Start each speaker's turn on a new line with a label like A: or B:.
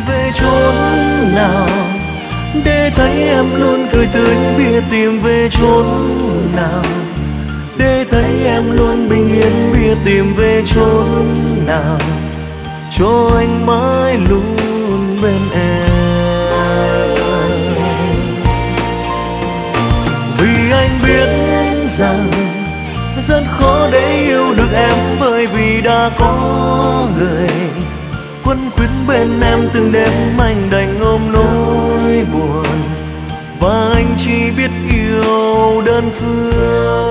A: về chốn nào để thấy em luôn cười tươi, biết tìm về chốn nào để thấy em luôn bình yên, biết tìm về chốn nào cho anh mãi luôn bên em. Vì anh biết rằng rất khó để yêu được em, bởi vì đã có người quấn quýt bên em từng đêm, anh đành ôm nỗi buồn và anh chỉ biết yêu đơn phương.